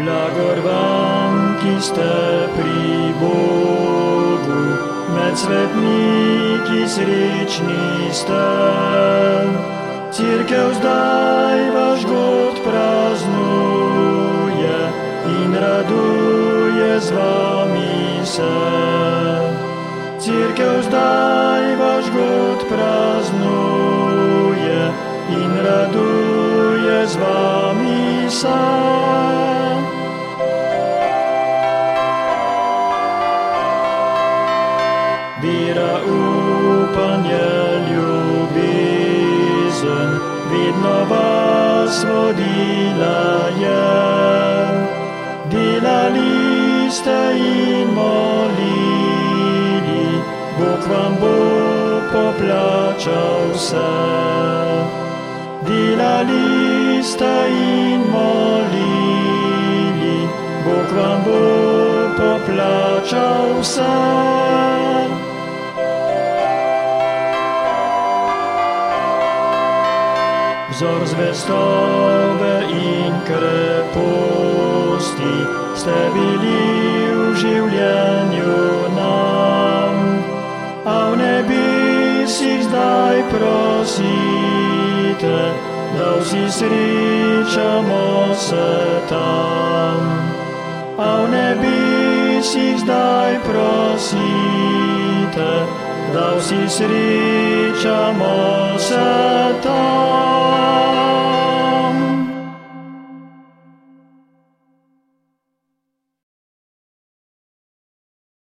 Blagor vám, ki ste pri Bogu, med svetniki srečni ste. Cirkev zdaj vaš God praznuje in raduje z vami se. Cirkev zdaj vaš God praznuje in raduje z vami se. Vira, upanje, ljubezen, vedno vas vodila je. Delali ste in molili, Bog vam bo poplačal vse. Delali ste in molili, Bog vam bo poplačal vse. Vzor zvestobe in kreposti ste bili v življenju nam, a v nebesih zdaj prosite, da vsi srečamo se tam. A v nebesih zdaj prosite, da vsi srečamo se tam.